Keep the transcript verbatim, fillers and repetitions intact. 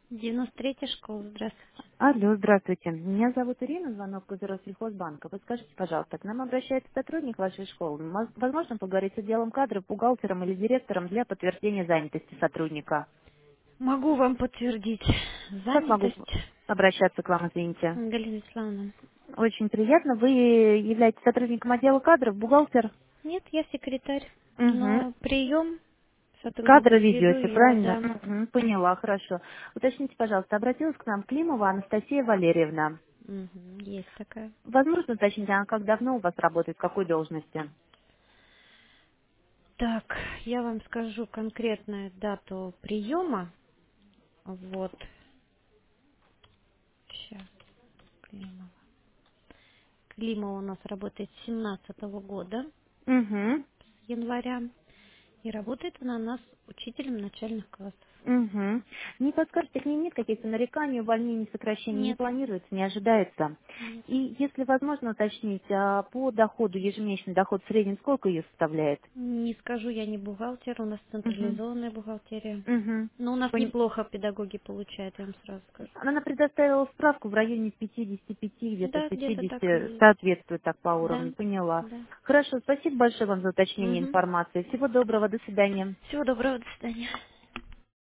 девяносто третья школа, здравствуйте. Алло, здравствуйте. Меня зовут Ирина, звонок из Россельхозбанка. Подскажите, пожалуйста, к нам обращается сотрудник вашей школы. Мо- Возможно поговорить с отделом кадров, бухгалтером или директором для подтверждения занятости сотрудника? Могу вам подтвердить Как могу занятость. обращаться к вам, извините? Галина Вячеславовна. Очень приятно. Вы являетесь сотрудником отдела кадров, бухгалтер? Нет, я секретарь, Угу. но прием Кадры сотрудников веду ведете, я, правильно? да. Мгм, поняла, хорошо. Уточните, пожалуйста, обратилась к нам Климова Анастасия Валерьевна. Мгм, есть такая. Возможно уточнить, а как давно у вас работает, в какой должности? Так, я вам скажу конкретную дату приема. Вот, сейчас, Климова. Климова у нас работает с семнадцатого года, Угу. с января. И работает она у нас учителем начальных классов. Угу. Не подскажете, к ней нет каких-то нареканий, увольнений, сокращений не Нет, планируется, не ожидается? нет. И если возможно уточнить, а по доходу, ежемесячный доход в среднем сколько ее составляет? Не скажу, я не бухгалтер, у нас Угу. централизованная бухгалтерия. Но у нас Угу. неплохо педагоги получают, я вам сразу скажу. Она предоставила справку в районе пятидесяти пяти, где-то Да, где-то так и шестидесяти, есть. соответствует так по Да, уровню, поняла. да. Хорошо, спасибо большое вам за уточнение Угу. информации. Всего доброго, до свидания. Всего доброго, до свидания.